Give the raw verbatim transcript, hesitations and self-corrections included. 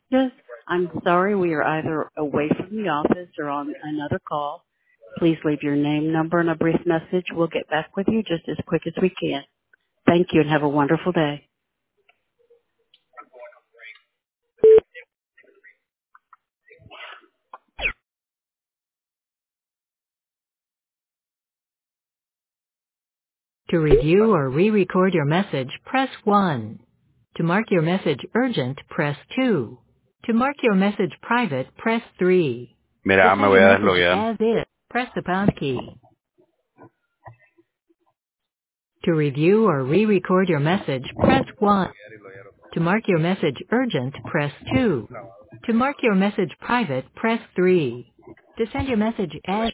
Yes, I'm sorry we are either away from the office or on another call. Please leave your name, number, and a brief message. We'll get back with you just as quick as we can. Thank you and have a wonderful day. To review or re-record your message, press one. To mark your message urgent, press two. To mark your message private, press three. To Mira, me send voy your a message desloguear. as is, press the pound key. To review or re-record your message, press one. To mark your message urgent, press two. To mark your message private, press three. To send your message as